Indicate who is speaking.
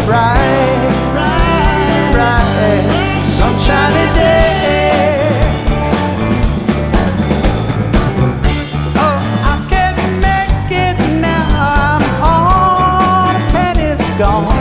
Speaker 1: bright, bright, sunshiny day. Oh, I can't make it now. I'm all the pennies gone.